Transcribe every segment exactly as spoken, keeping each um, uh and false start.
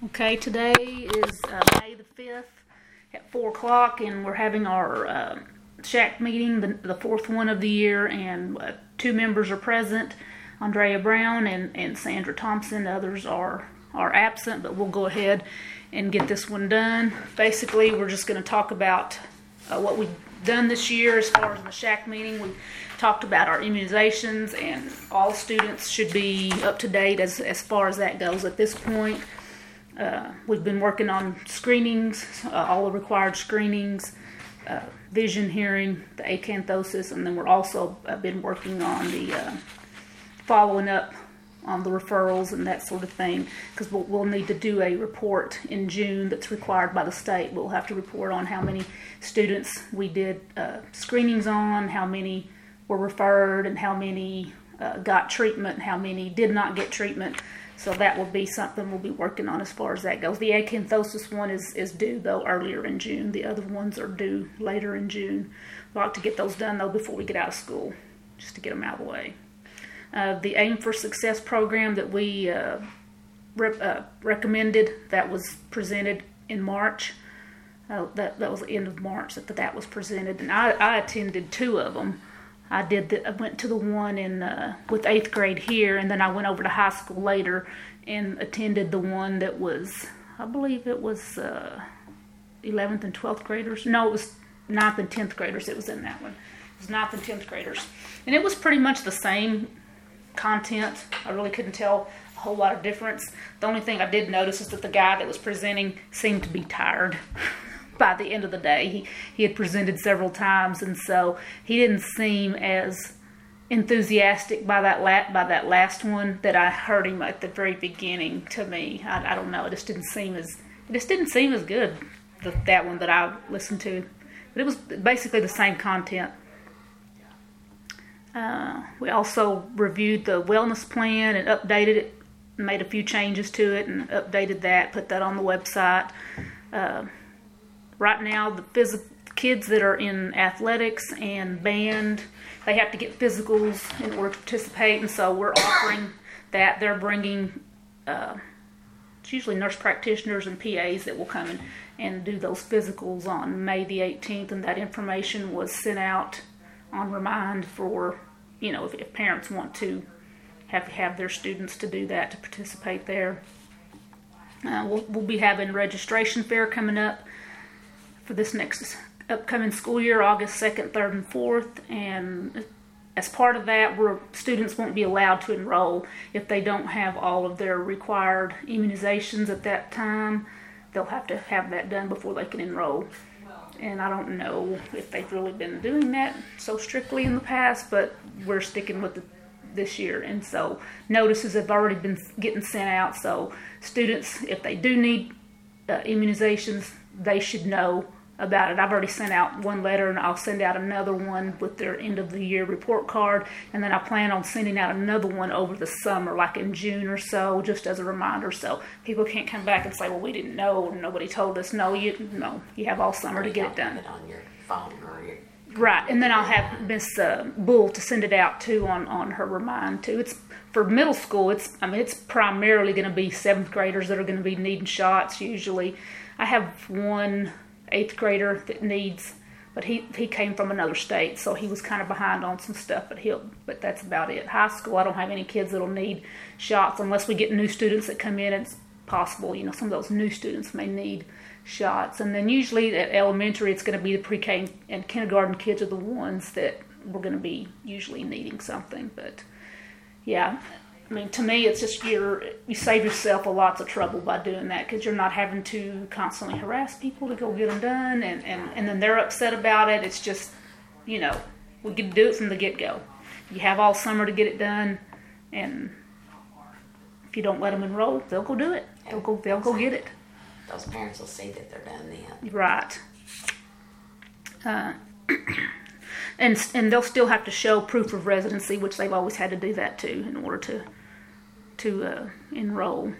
Okay, today is uh, May the fifth at four o'clock, and we're having our uh, shack meeting, the, the fourth one of the year, and uh, two members are present, Andrea Brown and, and Sandra Thompson. Others are, are absent, but we'll go ahead and get this one done. Basically, we're just going to talk about uh, what we've done this year as far as the shack meeting. We talked about our immunizations, and all students should be up to date as, as far as that goes at this point. Uh, we've been working on screenings, uh, all the required screenings, uh, vision, hearing, the acanthosis, and then we're also uh, been working on the uh, following up on the referrals and that sort of thing, because we'll, we'll need to do a report in June that's required by the state. We'll have to report on how many students we did uh, screenings on, how many were referred, and how many uh, got treatment, how many did not get treatment. So that will be something we'll be working on as far as that goes. The acanthosis one is, is due, though, earlier in June. The other ones are due later in June. I'd like to get those done, though, before we get out of school, just to get them out of the way. Uh, the Aim for Success program that we uh, rep, uh, recommended, that was presented in March. Uh, that, that was the end of March that that was presented. And I, I attended two of them. I did. The, I went to the one in uh, with eighth grade here, and then I went over to high school later and attended the one that was, I believe it was uh, eleventh and twelfth graders. No, it was ninth and tenth graders. It was in that one. It was ninth and tenth graders, and it was pretty much the same content. I really couldn't tell a whole lot of difference. The only thing I did notice is that the guy that was presenting seemed to be tired. By the end of the day, he, he had presented several times, and so he didn't seem as enthusiastic by that la- by that last one that I heard him at the very beginning. To me, I, I don't know, it just didn't seem as it just didn't seem as good, the, that one that I listened to. But it was basically the same content. Uh, we also reviewed the wellness plan and updated it, made a few changes to it, and updated that, put that on the website. Uh, Right now, the phys- kids that are in athletics and band, they have to get physicals in order to participate, and so we're offering that. They're bringing, uh, it's usually nurse practitioners and P As that will come in and do those physicals on May the eighteenth, and that information was sent out on Remind for, you know, if, if parents want to have, have their students to do that, to participate there. Uh, we'll, we'll be having registration fair coming up for this next upcoming school year, August second, third, and fourth, and as part of that, where students won't be allowed to enroll if they don't have all of their required immunizations at that time. They'll have to have that done before they can enroll. And I don't know if they've really been doing that so strictly in the past, but we're sticking with it this year. And so notices have already been getting sent out, so students, if they do need uh, immunizations, they should know about it. I've already sent out one letter, and I'll send out another one with their end of the year report card, and then I plan on sending out another one over the summer, like in June or so, just as a reminder, so people can't come back and say, well, we didn't know, nobody told us. No, you no, you have all summer to get it done. It on your phone or your right, and then I'll have Miss uh, Bull to send it out too on on her Remind too. It's for middle school. It's I mean it's primarily going to be seventh graders that are going to be needing shots usually. I have one eighth grader that needs, but he, he came from another state, so he was kind of behind on some stuff, but he'll, but that's about it. High school, I don't have any kids that'll need shots unless we get new students that come in. It's possible, you know, some of those new students may need shots. And then usually at elementary, it's going to be the pre-K and kindergarten kids are the ones that we're going to be usually needing something. But yeah, I mean, to me, it's just you're, you save yourself a lots of trouble by doing that, because you're not having to constantly harass people to go get them done, and, and, and then they're upset about it. It's just, you know, we can do it from the get-go. You have all summer to get it done, and if you don't let them enroll, they'll go do it. They'll go, they'll go get it. Those parents will see that they're done then. Right. Uh, and and they'll still have to show proof of residency, which they've always had to do that too in order to to uh, enroll.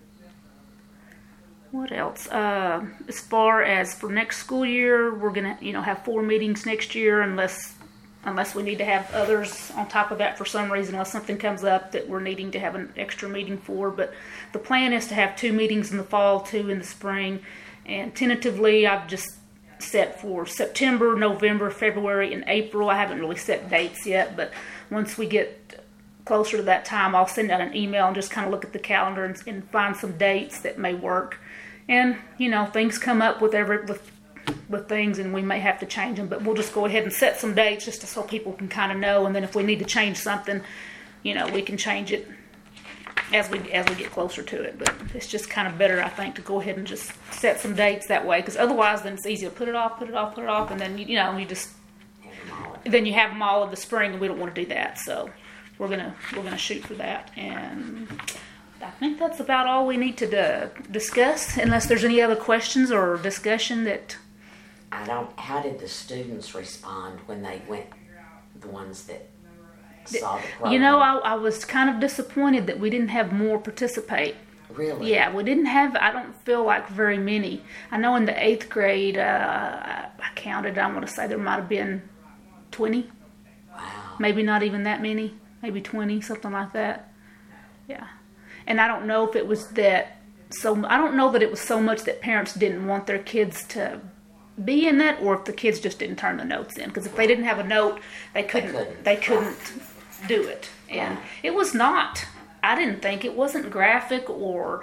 What else? Uh, as far as for next school year, we're gonna, you know, have four meetings next year, unless unless we need to have others on top of that for some reason, unless something comes up that we're needing to have an extra meeting for. But the plan is to have two meetings in the fall, two in the spring, and tentatively I've just set for September, November, February, and April. I haven't really set dates yet, but once we get closer to that time, I'll send out an email and just kind of look at the calendar and, and find some dates that may work. And, you know, things come up with every with with things, and we may have to change them, but we'll just go ahead and set some dates just to, so people can kind of know, and then if we need to change something, you know, we can change it as we as we get closer to it. But it's just kind of better, I think, to go ahead and just set some dates that way, because otherwise then it's easy to put it off, put it off, put it off, and then, you know, you just, then you have them all in the spring, and we don't want to do that, so we're gonna we're gonna shoot for that. And I think that's about all we need to uh, discuss, unless there's any other questions or discussion that... I don't, how did the students respond when they went, the ones that saw the program? You know, I, I was kind of disappointed that we didn't have more participate. Really? Yeah, we didn't have, I don't feel like very many. I know in the eighth grade, uh, I counted, I want to say there might have been twenty. Wow. Maybe not even that many. Maybe twenty, something like that. Yeah. And I don't know if it was that, so I don't know that it was so much that parents didn't want their kids to be in that, or if the kids just didn't turn the notes in. Because if they didn't have a note, they couldn't, they couldn't, they couldn't do it. And Right. it was not, I didn't think, it wasn't graphic, or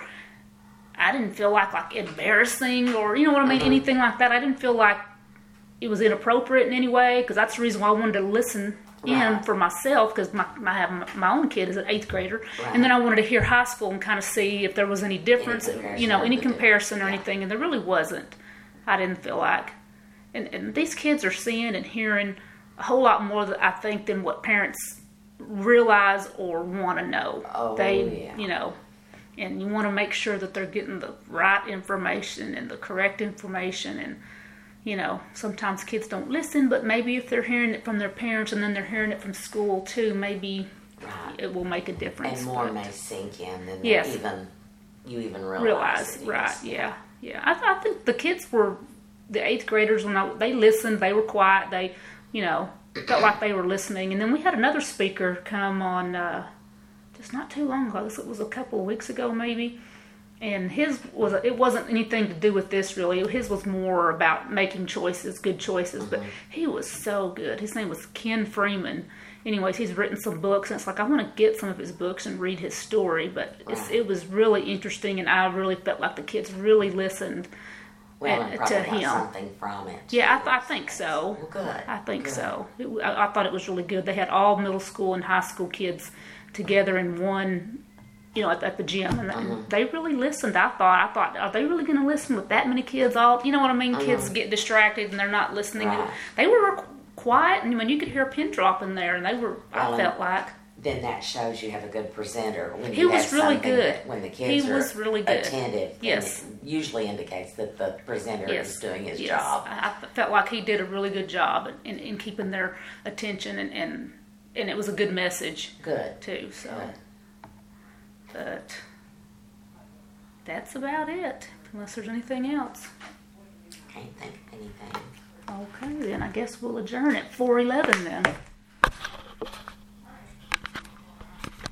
I didn't feel like, like embarrassing, or, you know what I mean, Uh-huh. anything like that. I didn't feel like it was inappropriate in any way, because that's the reason why I wanted to listen in Right. for myself, because my, my, I have my own kid is an eighth grader, Right. and then I wanted to hear high school and kind of see if there was any difference, comparison you know, of any the difference, comparison or yeah. anything, and there really wasn't. I didn't feel like, and, and these kids are seeing and hearing a whole lot more, that I think, than what parents realize or want to know. Oh, they, yeah. you know, and you want to make sure that they're getting the right information and the correct information. And, you know, sometimes kids don't listen, but maybe if they're hearing it from their parents and then they're hearing it from school too, maybe Right. it will make a difference. And more But may sink in than Yes. even you even realize. realize, it is. right? Yeah, yeah. I, th- I think the kids were, the eighth graders, when I, they listened, they were quiet. They, you know, felt like they were listening. And then we had another speaker come on, uh, just not too long ago. This was a couple of weeks ago, maybe. And his was, it wasn't anything to do with this really. His was more about making choices, good choices. But he was so good. His name was Ken Freeman. Anyways, he's written some books, and it's like I want to get some of his books and read his story. But it's, Right. it was really interesting, and I really felt like the kids really listened Well, and- and probably to got him. something from it. Yeah, I, too. th- I think so. Well, good. I think Good. so. It, w- I, I thought it was really good. They had all middle school and high school kids together in one, you know, at, at the gym, and, and Uh-huh. they really listened. I thought, I thought, are they really going to listen with that many kids? All, you know what I mean? Kids Uh-huh. get distracted and they're not listening. Right. They were quiet, and when you could hear a pin drop in there, and they were. Well, I felt like Then that shows you have a good presenter. When He you was have really something good. that- when the He kids was are really good. attentive. and Yes. it usually indicates that the presenter yes, is doing his yes. job. I, I felt like he did a really good job in, in keeping their attention, and, and and it was a good message Good. too. So, Good. but that's about it. Unless there's anything else. Can't think of anything. Okay, then I guess we'll adjourn at four eleven then.